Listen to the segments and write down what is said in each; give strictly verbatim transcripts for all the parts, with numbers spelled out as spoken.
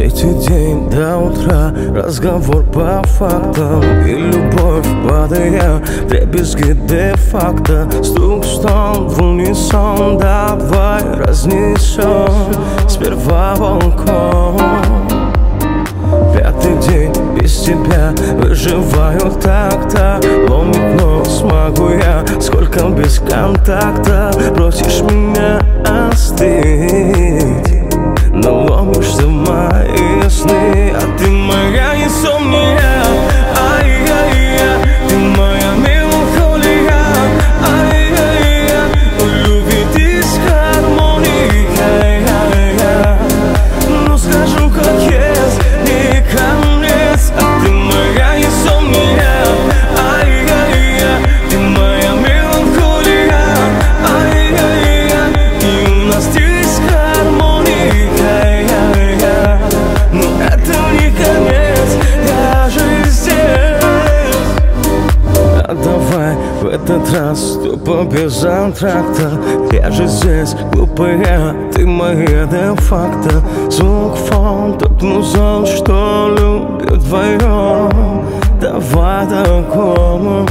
Третий день до утра, разговор по фактам, и любовь, падая в дребезги де-факто. Стук, стон в унисон, давай разнесем сперва балкон. Пятый день без тебя, выживаю так-то. Ломит нос, могу я, сколько без контакта. Просишь меня остыть, но ломишься в мои сны. А ты моя инсомния, ай-яй-яй. Ты моя меланхолия, ай-яй-яй. У любви дисгармония, ай-яй-яй. Ну скажу как есть, не конец. А ты моя инсомния, ай-яй-яй. Ты моя меланхолия, ай-яй-яй. И у нас дисгармония, ай-яй-яй. Но это не конец, я же здесь. А давай в этот раз тупо без антракта. Я же здесь, глупая, ты моя де-факто. Звук, фон, тот музон, что любит вдвоем. Давай такому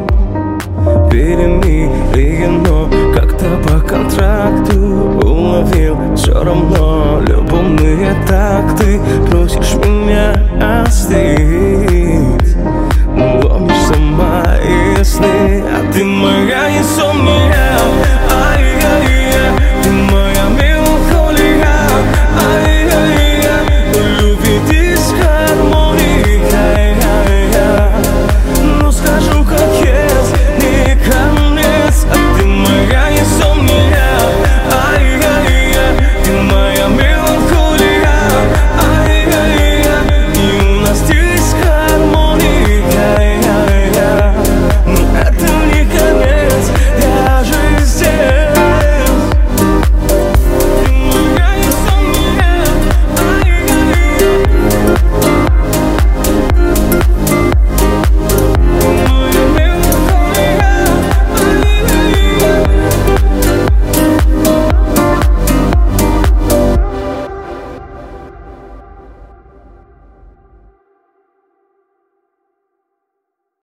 перемирие, как-то по контракту уловил все равно любовные такты.